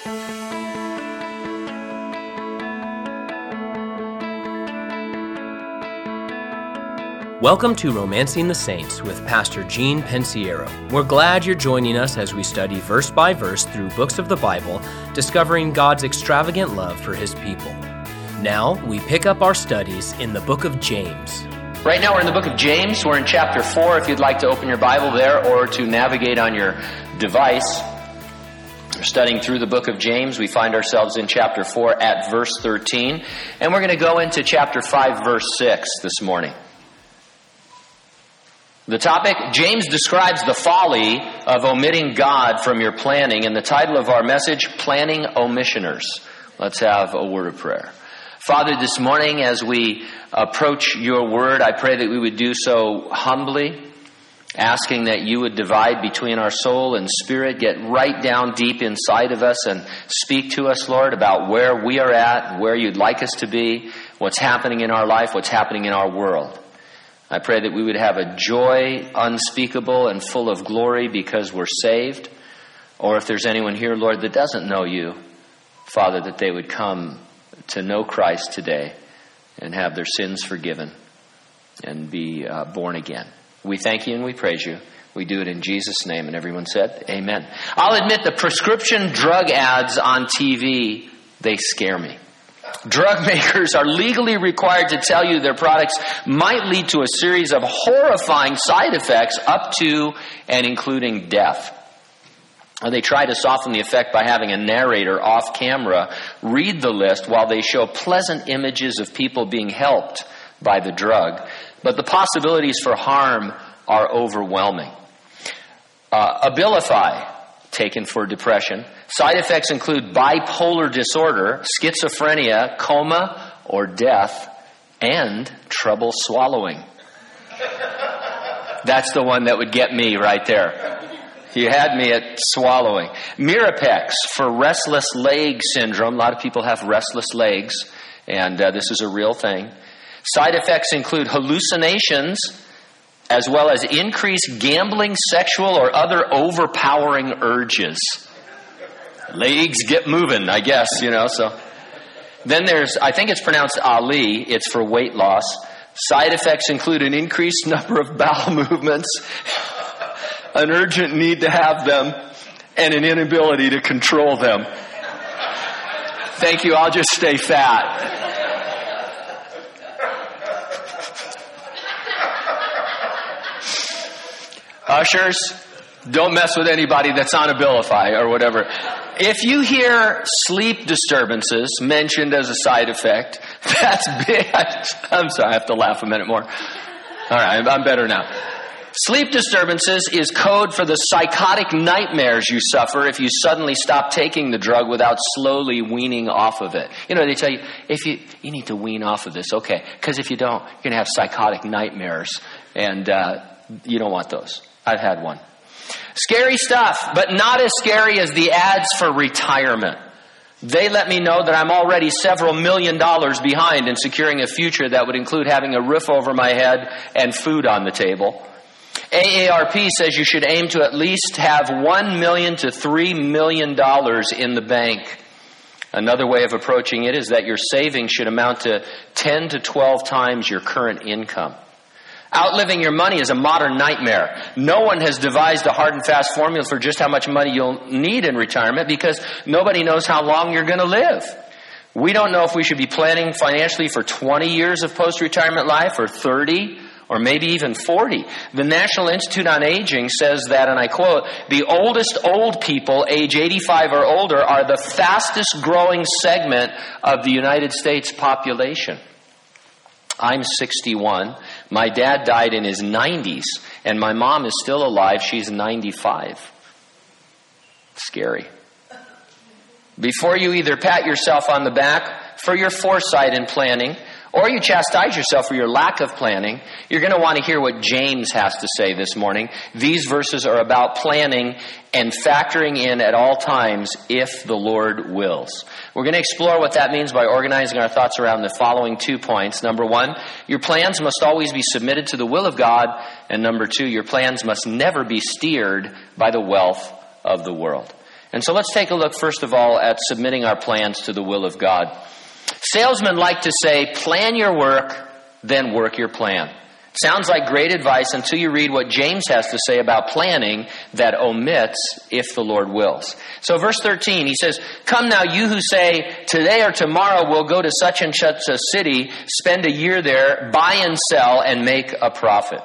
Welcome to Romancing the Saints with Pastor Gene Pensiero. We're glad you're joining us as we study verse by verse through books of the Bible, discovering God's extravagant love for His people. Now, we pick up our studies in the book of James. Right now we're in the book of James. We're in chapter 4 if you'd like to open your Bible there or to navigate on your device. We're studying through the book of James. We find ourselves in chapter 4 at verse 13. And we're going to go into chapter 5, verse 6 this morning. The topic, James describes the folly of omitting God from your planning, and the title of our message, Planning Omissioners. Let's have a word of prayer. Father, this morning as we approach your word, I pray that we would do so humbly, asking that you would divide between our soul and spirit, get right down deep inside of us and speak to us, Lord, about where we are at, where you'd like us to be, what's happening in our life, what's happening in our world. I pray that we would have a joy unspeakable and full of glory because we're saved. Or if there's anyone here, Lord, that doesn't know you, Father, that they would come to know Christ today and have their sins forgiven and be born again. We thank you and we praise you. We do it in Jesus' name. And everyone said, amen. I'll admit the prescription drug ads on TV, they scare me. Drug makers are legally required to tell you their products might lead to a series of horrifying side effects up to and including death. They try to soften the effect by having a narrator off camera read the list while they show pleasant images of people being helped by the drug. But the possibilities for harm are overwhelming. Abilify, taken for depression. Side effects include bipolar disorder, schizophrenia, coma or death, and trouble swallowing. That's the one that would get me right there. You had me at swallowing. Mirapex for restless leg syndrome. A lot of people have restless legs, and this is a real thing. Side effects include hallucinations, as well as increased gambling, sexual, or other overpowering urges. Legs get moving, I guess, so. Then there's, I think it's pronounced Ali, it's for weight loss. Side effects include an increased number of bowel movements, an urgent need to have them, and an inability to control them. Thank you, I'll just stay fat. Ushers, don't mess with anybody that's on Abilify or whatever. If you hear sleep disturbances mentioned as a side effect, that's big. I'm sorry, I have to laugh a minute more. All right, I'm better now. Sleep disturbances is code for the psychotic nightmares you suffer if you suddenly stop taking the drug without slowly weaning off of it. They tell you, if you need to wean off of this, okay, because if you don't, you're going to have psychotic nightmares, and you don't want those. I've had one. Scary stuff, but not as scary as the ads for retirement. They let me know that I'm already several $1 million behind in securing a future that would include having a roof over my head and food on the table. AARP says you should aim to at least have $1 million to $3 million in the bank. Another way of approaching it is that your savings should amount to 10 to 12 times your current income. Outliving your money is a modern nightmare. No one has devised a hard and fast formula for just how much money you'll need in retirement because nobody knows how long you're going to live. We don't know if we should be planning financially for 20 years of post-retirement life or 30 or maybe even 40. The National Institute on Aging says that, and I quote, the oldest old people, age 85 or older, are the fastest growing segment of the United States population. I'm 61. My dad died in his 90s, and my mom is still alive. She's 95. Scary. Before you either pat yourself on the back for your foresight and planning, or you chastise yourself for your lack of planning, you're going to want to hear what James has to say this morning. These verses are about planning and factoring in at all times if the Lord wills. We're going to explore what that means by organizing our thoughts around the following 2 points. Number one, your plans must always be submitted to the will of God. And number two, your plans must never be steered by the wealth of the world. And so let's take a look, first of all, at submitting our plans to the will of God. Salesmen like to say, plan your work, then work your plan. Sounds like great advice until you read what James has to say about planning that omits if the Lord wills. So verse 13, he says, come now, you who say, today or tomorrow we'll go to such and such a city, spend a year there, buy and sell, and make a profit.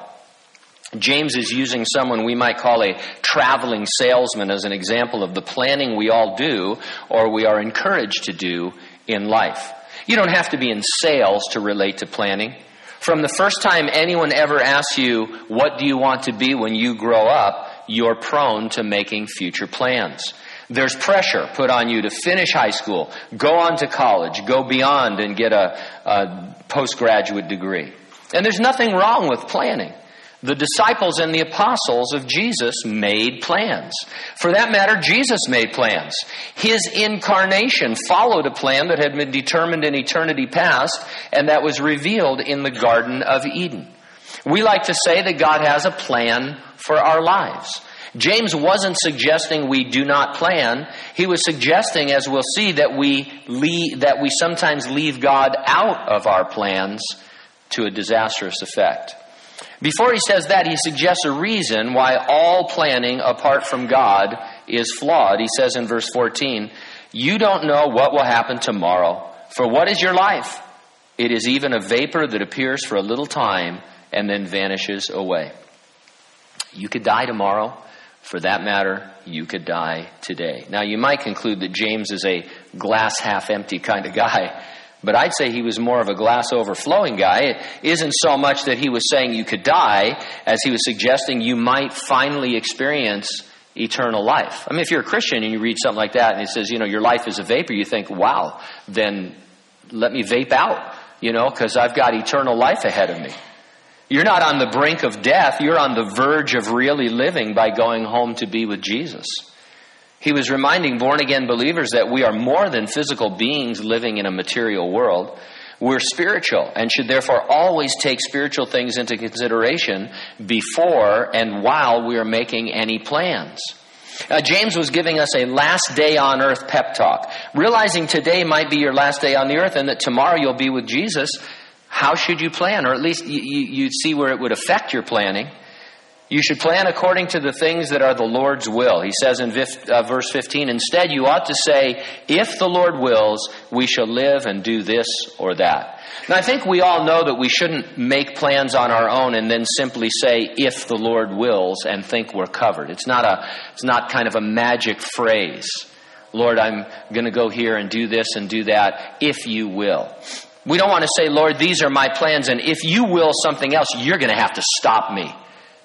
James is using someone we might call a traveling salesman as an example of the planning we all do or we are encouraged to do in life. You don't have to be in sales to relate to planning. From the first time anyone ever asks you, what do you want to be when you grow up, you're prone to making future plans. There's pressure put on you to finish high school, go on to college, go beyond and get a postgraduate degree. And there's nothing wrong with planning. The disciples and the apostles of Jesus made plans. For that matter, Jesus made plans. His incarnation followed a plan that had been determined in eternity past and that was revealed in the Garden of Eden. We like to say that God has a plan for our lives. James wasn't suggesting we do not plan. He was suggesting, as we'll see, that we sometimes leave God out of our plans to a disastrous effect. Before he says that, he suggests a reason why all planning apart from God is flawed. He says in verse 14, you don't know what will happen tomorrow. For what is your life? It is even a vapor that appears for a little time and then vanishes away. You could die tomorrow. For that matter, you could die today. Now, you might conclude that James is a glass half empty kind of guy. But I'd say he was more of a glass overflowing guy. It isn't so much that he was saying you could die as he was suggesting you might finally experience eternal life. I mean, if you're a Christian and you read something like that and it says, your life is a vapor, you think, wow, then let me vape out, because I've got eternal life ahead of me. You're not on the brink of death. You're on the verge of really living by going home to be with Jesus. He was reminding born-again believers that we are more than physical beings living in a material world. We're spiritual and should therefore always take spiritual things into consideration before and while we are making any plans. James was giving us a last day on earth pep talk. Realizing today might be your last day on the earth and that tomorrow you'll be with Jesus, how should you plan? Or at least you'd see where it would affect your planning. You should plan according to the things that are the Lord's will. He says in verse 15, instead you ought to say, if the Lord wills, we shall live and do this or that. Now I think we all know that we shouldn't make plans on our own and then simply say, if the Lord wills, and think we're covered. It's not kind of a magic phrase. Lord, I'm going to go here and do this and do that, if you will. We don't want to say, Lord, these are my plans, and if you will something else, you're going to have to stop me.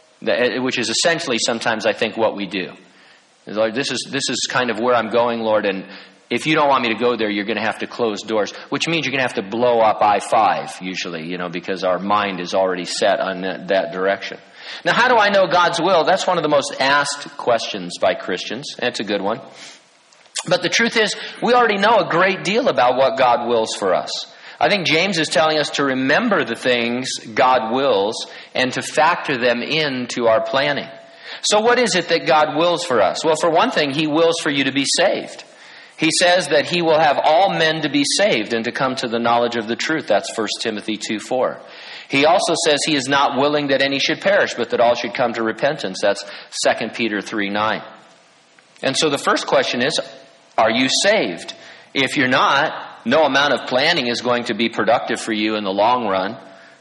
Which is essentially sometimes I think what we do. Lord, this is kind of where I'm going, Lord, and if you don't want me to go there, you're going to have to close doors, which means you're going to have to blow up I-5 usually, because our mind is already set on that direction. Now, how do I know God's will? That's one of the most asked questions by Christians, and it's a good one. But the truth is, we already know a great deal about what God wills for us. I think James is telling us to remember the things God wills and to factor them into our planning. So what is it that God wills for us? Well, for one thing, He wills for you to be saved. He says that He will have all men to be saved and to come to the knowledge of the truth. That's 1 Timothy 2:4. He also says He is not willing that any should perish, but that all should come to repentance. That's 2 Peter 3:9. And so the first question is, are you saved? If you're not, no amount of planning is going to be productive for you in the long run.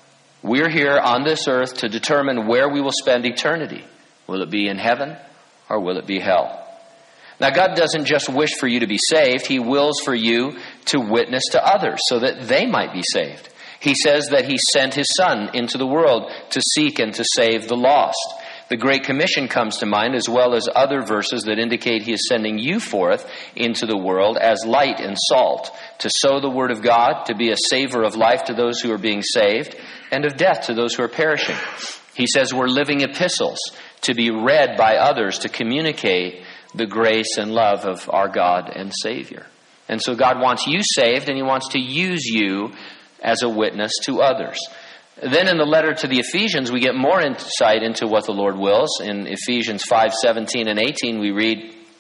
We're here on this earth to determine where we will spend eternity. Will it be in heaven or will it be hell? Now, God doesn't just wish for you to be saved. He wills for you to witness to others so that they might be saved. He says that He sent His Son into the world to seek and to save the lost. The Great Commission comes to mind, as well as other verses that indicate He is sending you forth into the world as light and salt, to sow the Word of God, to be a savor of life to those who are being saved, and of death to those who are perishing. He says we're living epistles, to be read by others, to communicate the grace and love of our God and Savior. And so God wants you saved, and He wants to use you as a witness to others. Then in the letter to the Ephesians, we get more insight into what the Lord wills. In Ephesians 5:17 and 18, we read,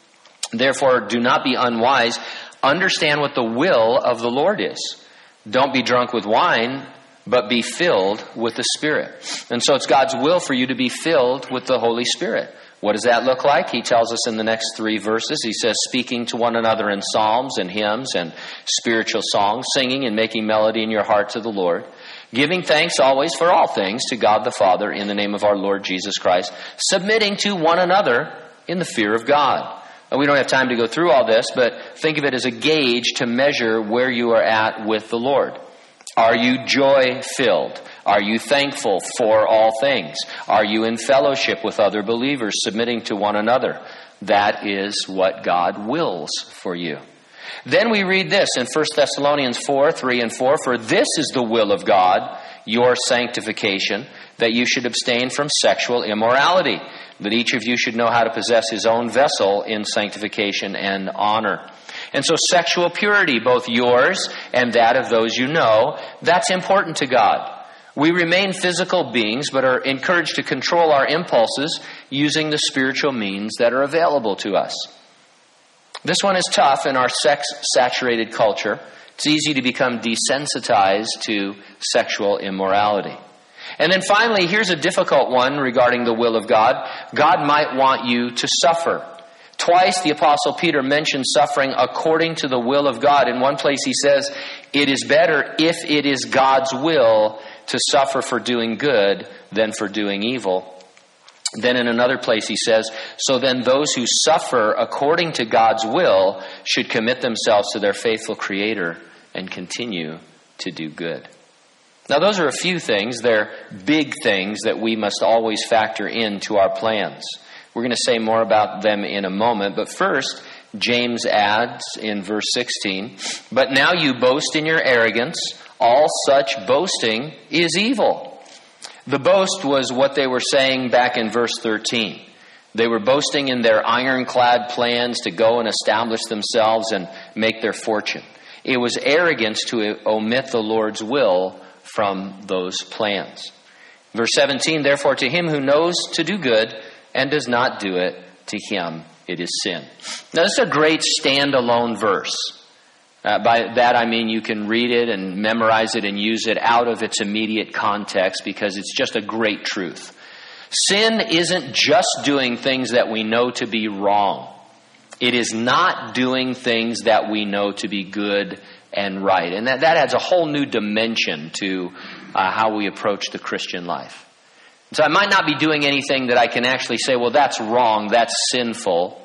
Therefore, do not be unwise. Understand what the will of the Lord is. Don't be drunk with wine, but be filled with the Spirit. And so it's God's will for you to be filled with the Holy Spirit. What does that look like? He tells us in the next 3 verses. He says, speaking to one another in psalms and hymns and spiritual songs, singing and making melody in your heart to the Lord, giving thanks always for all things to God the Father in the name of our Lord Jesus Christ, submitting to one another in the fear of God. And we don't have time to go through all this, but think of it as a gauge to measure where you are at with the Lord. Are you joy-filled? Are you thankful for all things? Are you in fellowship with other believers, submitting to one another? That is what God wills for you. Then we read this in 1 Thessalonians 4, 3 and 4. For this is the will of God, your sanctification, that you should abstain from sexual immorality, that each of you should know how to possess his own vessel in sanctification and honor. And so sexual purity, both yours and that of those you know, that's important to God. We remain physical beings, but are encouraged to control our impulses using the spiritual means that are available to us. This one is tough in our sex-saturated culture. It's easy to become desensitized to sexual immorality. And then finally, here's a difficult one regarding the will of God. God might want you to suffer. Twice the Apostle Peter mentioned suffering according to the will of God. In one place he says, it is better if it is God's will to suffer for doing good than for doing evil. Then in another place he says, so then those who suffer according to God's will should commit themselves to their faithful Creator and continue to do good. Now those are a few things. They're big things that we must always factor into our plans. We're going to say more about them in a moment. But first, James adds in verse 16, but now you boast in your arrogance. All such boasting is evil. The boast was what they were saying back in verse 13. They were boasting in their ironclad plans to go and establish themselves and make their fortune. It was arrogance to omit the Lord's will from those plans. Verse 17, therefore to him who knows to do good and does not do it, to him it is sin. Now this is a great standalone verse. By that I mean you can read it and memorize it and use it out of its immediate context because it's just a great truth. Sin isn't just doing things that we know to be wrong. It is not doing things that we know to be good and right. And that adds a whole new dimension to how we approach the Christian life. So I might not be doing anything that I can actually say, well, that's wrong, that's sinful.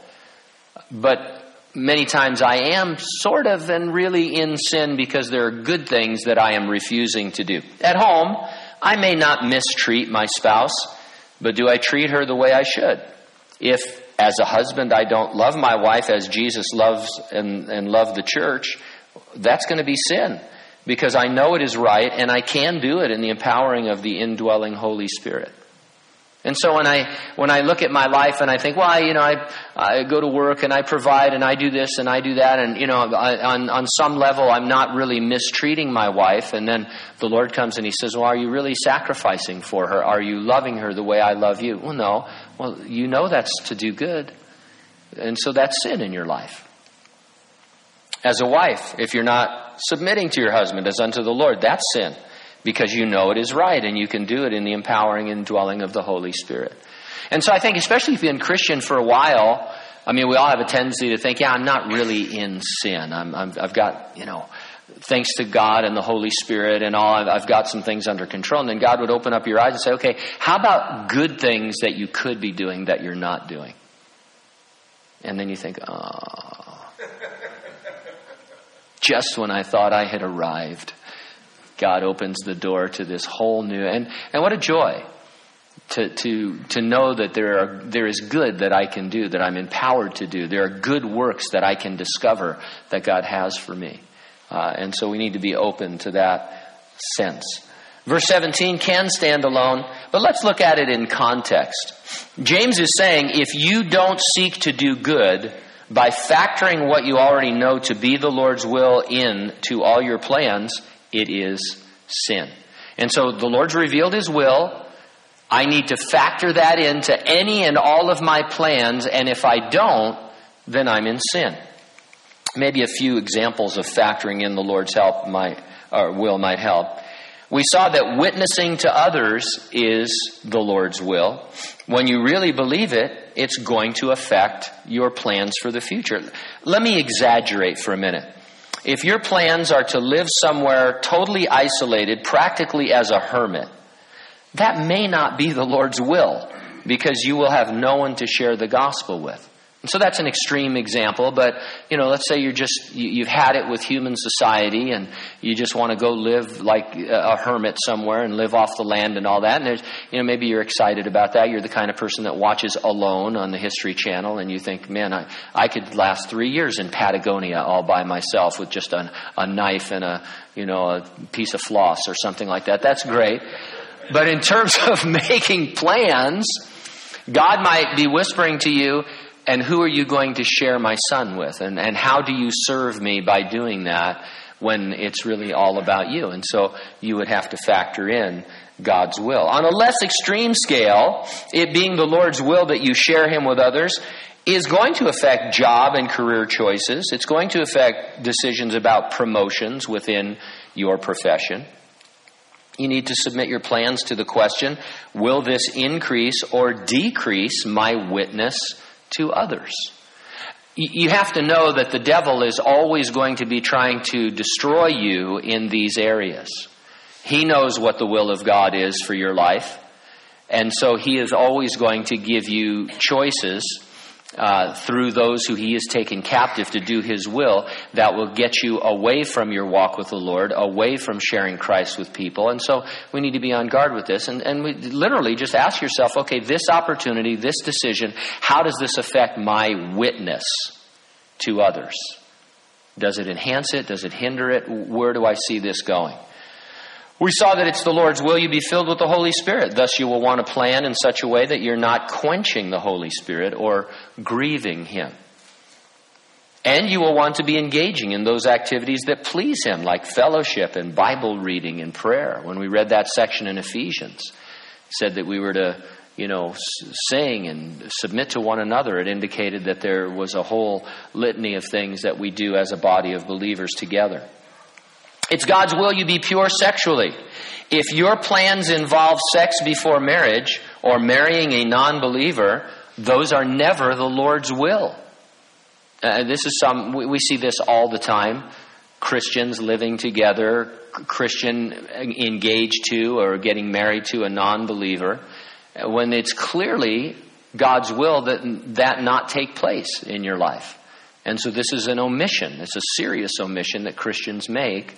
But many times I am sort of and really in sin because there are good things that I am refusing to do. At home, I may not mistreat my spouse, but do I treat her the way I should? If, as a husband, I don't love my wife as Jesus loves and loved the church, that's going to be sin because I know it is right and I can do it in the empowering of the indwelling Holy Spirit. And so when I look at my life and I think, well, I go to work and I provide and I do this and I do that, and on some level I'm not really mistreating my wife, and then the Lord comes and He says, well, are you really sacrificing for her? Are you loving her the way I love you? Well, no. Well, you know that's to do good, and so that's sin in your life. As a wife, if you're not submitting to your husband as unto the Lord, that's sin. Because you know it is right and you can do it in the empowering and dwelling of the Holy Spirit. And so I think, especially if you've been Christian for a while, I mean, we all have a tendency to think, yeah, I'm not really in sin. I've got, thanks to God and the Holy Spirit and all, I've got some things under control. And then God would open up your eyes and say, okay, how about good things that you could be doing that you're not doing? And then you think, oh, just when I thought I had arrived, God opens the door to this whole new, and what a joy to know that there is good that I can do, that I'm empowered to do. There are good works that I can discover that God has for me. And so we need to be open to that sense. Verse 17 can stand alone, but let's look at it in context. James is saying, if you don't seek to do good by factoring what you already know to be the Lord's will into all your plans, it is sin. And so the Lord's revealed His will. I need to factor that into any and all of my plans. And if I don't, then I'm in sin. Maybe a few examples of factoring in the Lord's will might help. We saw that witnessing to others is the Lord's will. When you really believe it, it's going to affect your plans for the future. Let me exaggerate for a minute. If your plans are to live somewhere totally isolated, practically as a hermit, that may not be the Lord's will, because you will have no one to share the gospel with. And so that's an extreme example, but let's say you've had it with human society and you just want to go live like a hermit somewhere and live off the land and all that. And there's, maybe you're excited about that. You're the kind of person that watches Alone on the History Channel, and you think, man, I could last 3 years in Patagonia all by myself with just a knife and a piece of floss or something like that. That's great. But in terms of making plans, God might be whispering to you, and who are you going to share my son with? And how do you serve me by doing that when it's really all about you? And so you would have to factor in God's will. On a less extreme scale, it being the Lord's will that you share him with others is going to affect job and career choices. It's going to affect decisions about promotions within your profession. You need to submit your plans to the question, will this increase or decrease my witness to others? You have to know that the devil is always going to be trying to destroy you in these areas. He knows what the will of God is for your life. And so he is always going to give you choices through those who he has taken captive to do his will that will get you away from your walk with the Lord, away from sharing Christ with people. And so we need to be on guard with this. And we literally just ask yourself, okay, this opportunity, this decision, how does this affect my witness to others? Does it enhance it? Does it hinder it? Where do I see this going? We saw that it's the Lord's will you be filled with the Holy Spirit. Thus you will want to plan in such a way that you're not quenching the Holy Spirit or grieving him. And you will want to be engaging in those activities that please him, like fellowship and Bible reading and prayer. When we read that section in Ephesians, it said that we were to, sing and submit to one another. It indicated that there was a whole litany of things that we do as a body of believers together. It's God's will you be pure sexually. If your plans involve sex before marriage or marrying a non-believer, those are never the Lord's will. We see this all the time. Christians living together, Christian engaged to or getting married to a non-believer, when it's clearly God's will that not take place in your life. And so this is an omission. It's a serious omission that Christians make,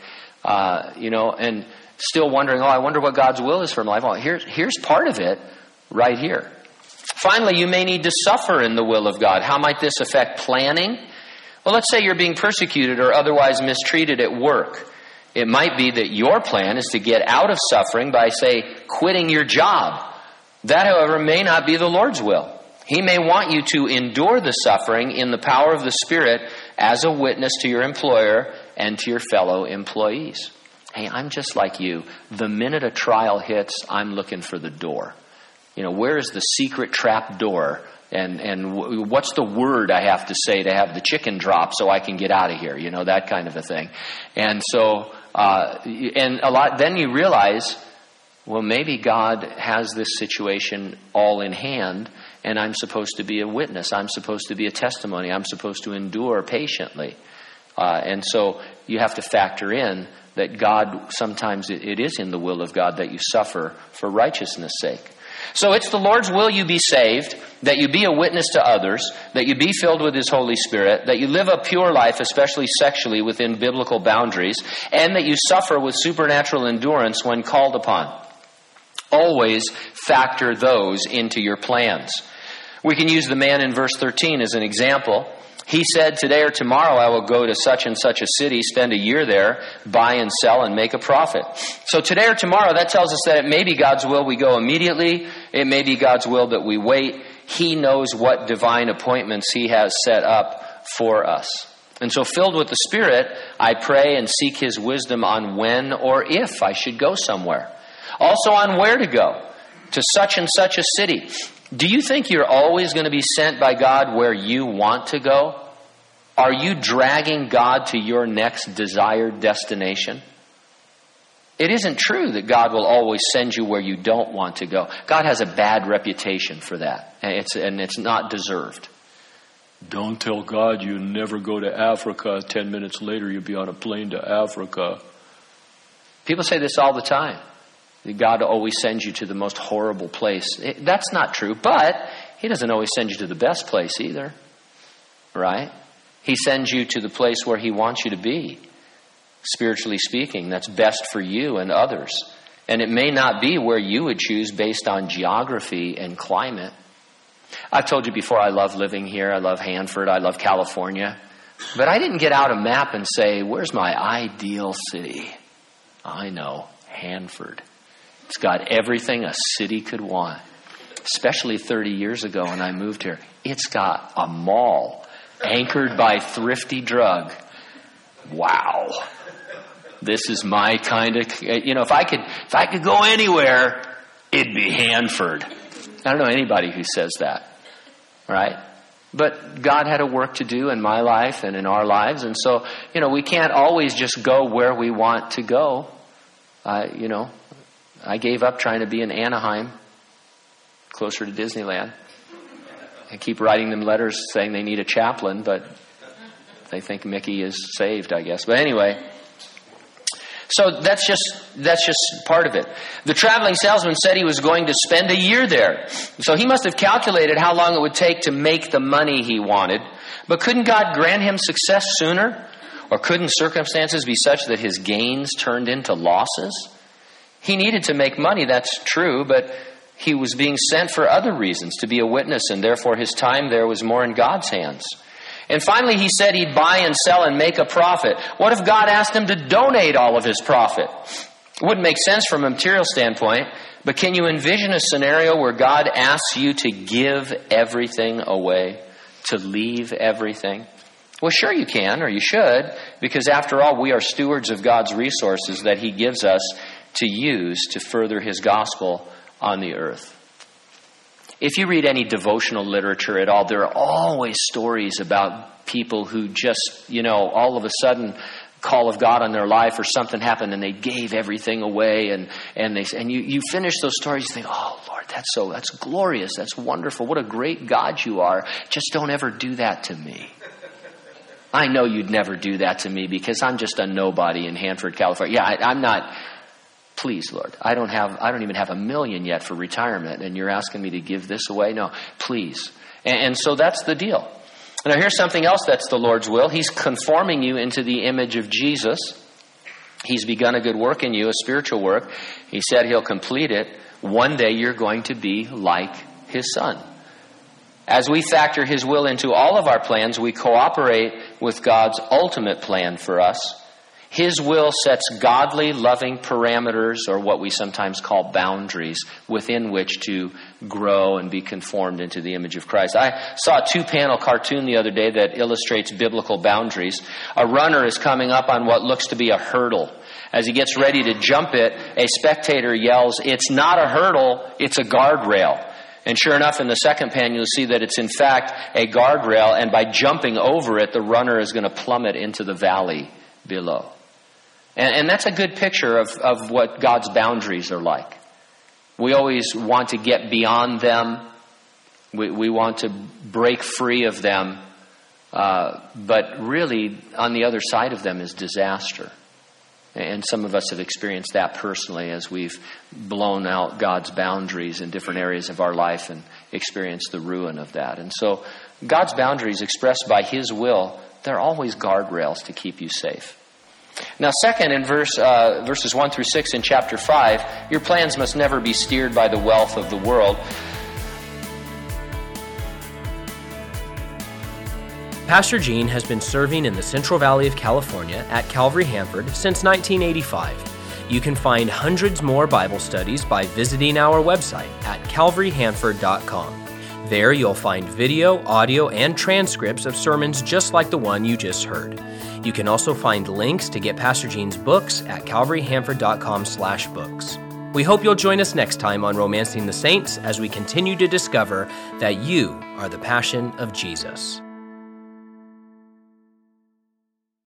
and still wondering, I wonder what God's will is for my life. Well, here's part of it right here. Finally, you may need to suffer in the will of God. How might this affect planning? Well, let's say you're being persecuted or otherwise mistreated at work. It might be that your plan is to get out of suffering by, say, quitting your job. That, however, may not be the Lord's will. He may want you to endure the suffering in the power of the Spirit as a witness to your employer and to your fellow employees. Hey, I'm just like you. The minute a trial hits, I'm looking for the door. Where is the secret trap door? And what's the word I have to say to have the chicken drop so I can get out of here? That kind of a thing. And so, then you realize, well, maybe God has this situation all in hand, and I'm supposed to be a witness. I'm supposed to be a testimony. I'm supposed to endure patiently. And so you have to factor in that God, sometimes it is in the will of God that you suffer for righteousness' sake. So it's the Lord's will you be saved, that you be a witness to others, that you be filled with his Holy Spirit, that you live a pure life, especially sexually within biblical boundaries, and that you suffer with supernatural endurance when called upon. Always factor those into your plans. We can use the man in verse 13 as an example. He said, today or tomorrow I will go to such and such a city, spend a year there, buy and sell and make a profit. So today or tomorrow, that tells us that it may be God's will we go immediately. It may be God's will that we wait. He knows what divine appointments he has set up for us. And so filled with the Spirit, I pray and seek his wisdom on when or if I should go somewhere. Also on where to go, to such and such a city. Do you think you're always going to be sent by God where you want to go? Are you dragging God to your next desired destination? It isn't true that God will always send you where you don't want to go. God has a bad reputation for that, and it's not deserved. Don't tell God you never go to Africa. 10 minutes later, you'll be on a plane to Africa. People say this all the time. That God always sends you to the most horrible place. That's not true, but He doesn't always send you to the best place either. Right? He sends you to the place where He wants you to be. Spiritually speaking, that's best for you and others. And it may not be where you would choose based on geography and climate. I've told you before, I love living here. I love Hanford. I love California. But I didn't get out a map and say, where's my ideal city? I know, Hanford. It's got everything a city could want. Especially 30 years ago when I moved here. It's got a mall anchored by Thrifty Drug. Wow. This is my kind of, if I could go anywhere, it'd be Hanford. I don't know anybody who says that, right? But God had a work to do in my life and in our lives. And so, we can't always just go where we want to go. I gave up trying to be in Anaheim, closer to Disneyland. I keep writing them letters saying they need a chaplain, but they think Mickey is saved, I guess. But anyway, so that's just part of it. The traveling salesman said he was going to spend a year there. So he must have calculated how long it would take to make the money he wanted. But couldn't God grant him success sooner? Or couldn't circumstances be such that his gains turned into losses? He needed to make money, that's true, but he was being sent for other reasons, to be a witness, and therefore his time there was more in God's hands. And finally, he said he'd buy and sell and make a profit. What if God asked him to donate all of his profit? It wouldn't make sense from a material standpoint, but can you envision a scenario where God asks you to give everything away, to leave everything? Well, sure you can, or you should, because after all, we are stewards of God's resources that He gives us to use to further His gospel on the earth. If you read any devotional literature at all, there are always stories about people who just, all of a sudden, call of God on their life or something happened and they gave everything away, and you finish those stories, you think, oh Lord, that's glorious, that's wonderful, what a great God you are. Just don't ever do that to me. I know you'd never do that to me because I'm just a nobody in Hanford, California. Yeah, I'm not. Please, Lord, I don't even have $1 million yet for retirement, and you're asking me to give this away? No, please. And so that's the deal. Now here's something else that's the Lord's will. He's conforming you into the image of Jesus. He's begun a good work in you, a spiritual work. He said He'll complete it. One day you're going to be like His Son. As we factor His will into all of our plans, we cooperate with God's ultimate plan for us. His will sets godly, loving parameters, or what we sometimes call boundaries, within which to grow and be conformed into the image of Christ. I saw a 2-panel cartoon the other day that illustrates biblical boundaries. A runner is coming up on what looks to be a hurdle. As he gets ready to jump it, a spectator yells, "It's not a hurdle, it's a guardrail." And sure enough, in the second panel, you'll see that it's in fact a guardrail, and by jumping over it, the runner is going to plummet into the valley below. And that's a good picture of what God's boundaries are like. We always want to get beyond them. We want to break free of them. But really, on the other side of them is disaster. And some of us have experienced that personally as we've blown out God's boundaries in different areas of our life and experienced the ruin of that. And so God's boundaries expressed by His will, they're always guardrails to keep you safe. Now, second, in verses 1 through 6 in chapter 5, your plans must never be steered by the wealth of the world. Pastor Gene has been serving in the Central Valley of California at Calvary Hanford since 1985. You can find hundreds more Bible studies by visiting our website at calvaryhanford.com. There you'll find video, audio, and transcripts of sermons just like the one you just heard. You can also find links to get Pastor Gene's books at calvaryhanford.com/books. We hope you'll join us next time on Romancing the Saints as we continue to discover that you are the passion of Jesus.